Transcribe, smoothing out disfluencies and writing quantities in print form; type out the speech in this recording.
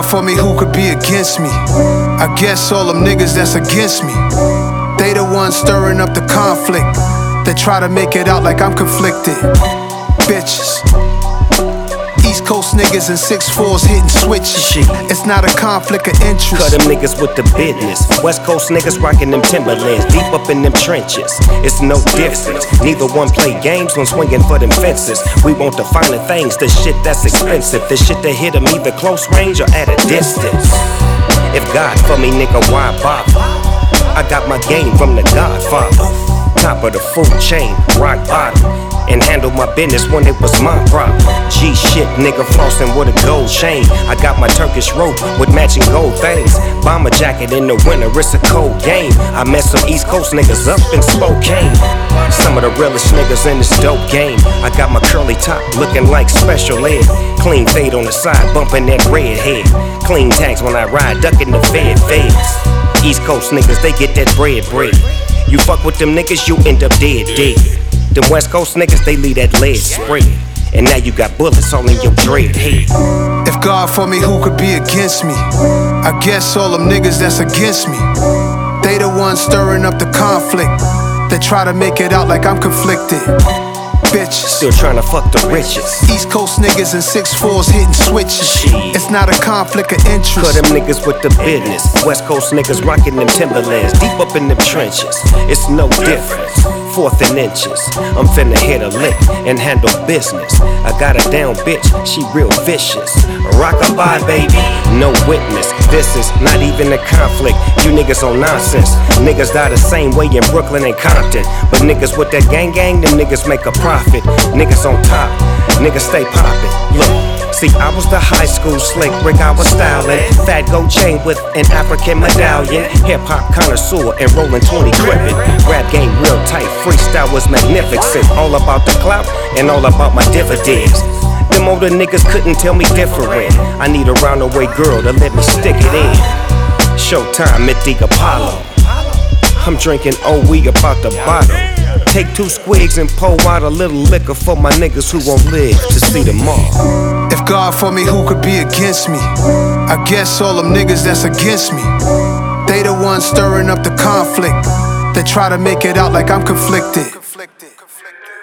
God for me, who could be against me? I guess all them niggas that's against me, they the ones stirring up the conflict. They try to make it out like I'm conflicted. Bitches, East Coast niggas and 6'4s hitting switches. Shit. It's not a conflict of interest. Cut them niggas with the business. West Coast niggas rocking them Timberlands, deep up in them trenches. It's no difference. Neither one play games when swinging for them fences. We want the finer things, the shit that's expensive, the shit that hit them either close range or at a distance. If God for me, nigga, why bother? I got my game from the Godfather. Top of the food chain, rock bottom, and handle my business when it was my problem. G shit, nigga, flossing with a gold chain. I got my Turkish rope with matching gold things. Bomber jacket in the winter, it's a cold game. I met some East Coast niggas up in Spokane. Some of the realest niggas in this dope game. I got my curly top looking like special ed. Clean fade on the side, bumping that red head. Clean tags when I ride, ducking the feds. East Coast niggas, they get that bread. You fuck with them niggas, you end up dead. Them West Coast niggas, they leave that lead spread. And now you got bullets all in your dread head. If God for me, who could be against me? I guess all them niggas that's against me, they the ones stirring up the conflict. They try to make it out like I'm conflicted. Bitches, still trying to fuck the richest. East Coast niggas and 6'4s hitting switches. Shit. It's not a conflict of interest. Cut them niggas with the business. West Coast niggas rocking them Timberlands, deep up in them trenches. It's no difference. 4th and inches. I'm finna hit a lick and handle business. I got a down bitch, she real vicious. Rockabye, baby, no witness. This is not even a conflict. You niggas on nonsense. Niggas die the same way in Brooklyn and Compton. But niggas with that gang, them niggas make a profit. Niggas on top, niggas stay poppin'. Look. See, I was the high school slick Rick, I was styling. Fat gold chain with an African medallion. Hip-hop connoisseur and rolling 20 gripping. Rap game real tight, freestyle was magnificent. All about the clout and all about my dividends. Them older niggas couldn't tell me different. I need a round-the-way girl to let me stick it in. Showtime at the Apollo. I'm drinking OE about the bottle. Take 2 squigs and pour out a little liquor for my niggas who won't live to see tomorrow. If God for me, who could be against me? I guess all them niggas that's against me, they the ones stirring up the conflict. They try to make it out like I'm conflicted.